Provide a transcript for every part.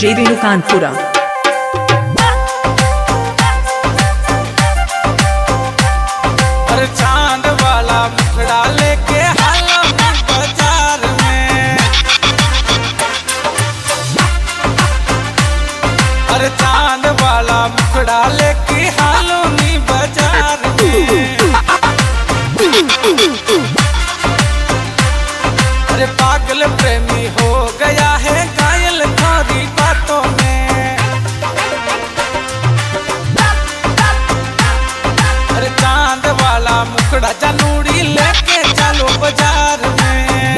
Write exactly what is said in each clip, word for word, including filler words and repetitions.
DJ Renu Kanpura. अरे चांद वाला मुखड़ा लेके हालो नी बाजार में, अरे चांद वाला मुखड़ा लेके हालो नी बाजार में। अरे पागल प्रेमी हो गया है घायल थोड़ी बातों में, अरे चांद वाला मुखड़ा जानूड़ी लेके चलो बाजार में।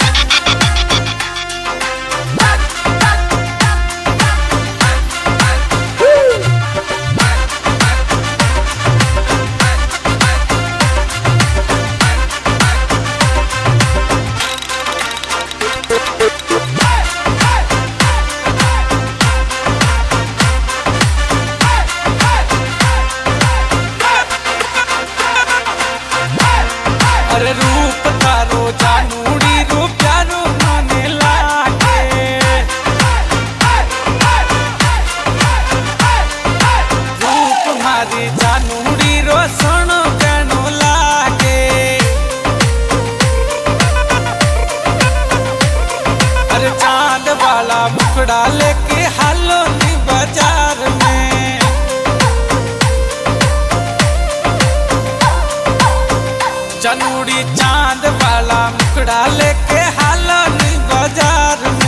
अरे रूप तारो जानूड़ी रूप प्यारो माने लागे, रूप मारी जानूड़ी रो सोनो कहनो लागे। अरे चांद वाला मुखड़ा लेके हालो नी बाजार में, जानूड़ी चांद वाला मुखड़ा लेके हालो नी बाजार में।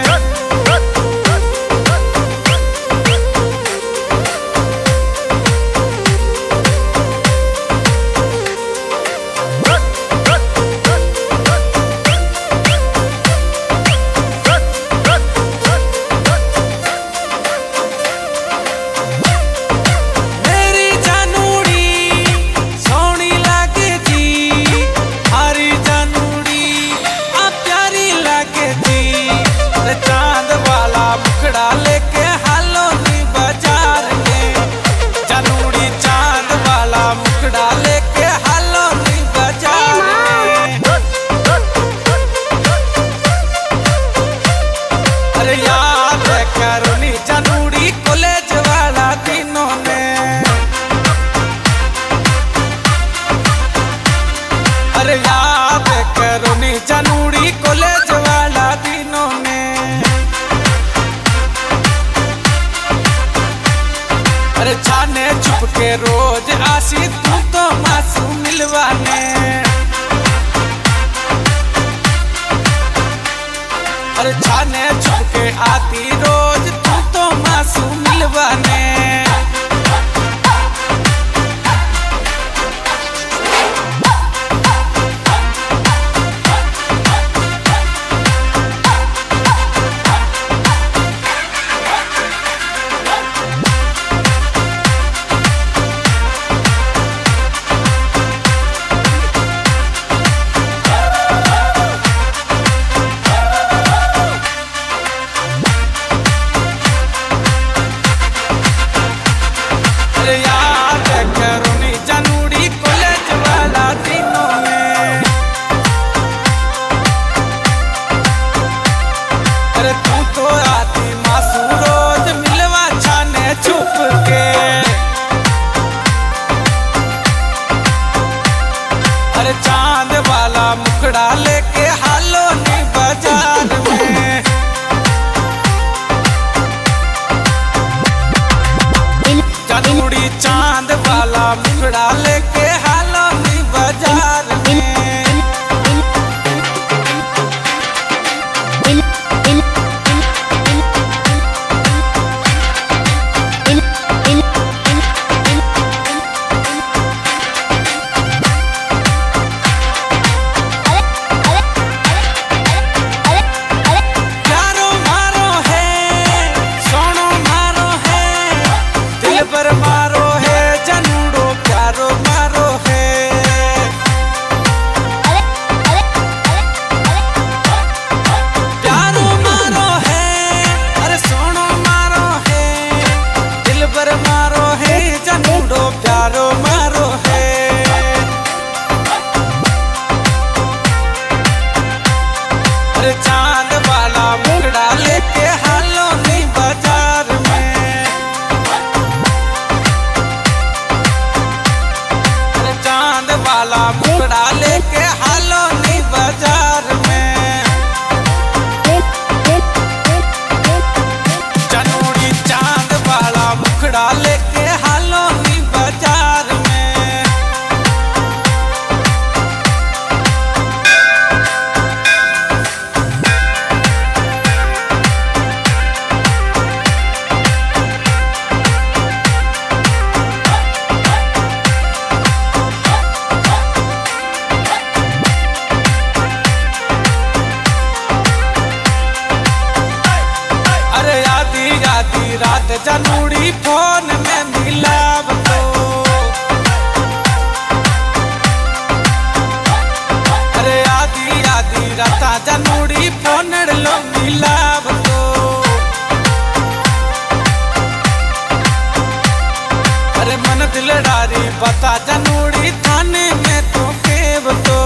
चांद वाला मुखड़ा लेके हालो नी बाजार में, जानूड़ी चांद वाला मुखड़ा लेके हालो नी बाजार में। अरे याद करो नी जानूड़ी कॉलेज वाला दिनों में, अरे याद करो नी जानूड़ी कॉलेज वाला दिनों में। अरे छाने छुप के रोज आसी तू तो मासूम मिलवाने, अरे छाने छुप के आती रोज तू तो मासूम मिलवाने। मुखड़ा लेके हालो नी बाजार में। अरे आधी आधी रात जनूड़ी फोन में मिलाव तो, अरे आधी आधी रात जनूड़ी फोन लो मिलाव तो। अरे मन दिलडारी बता जनूड़ी थाने में तो केव तो।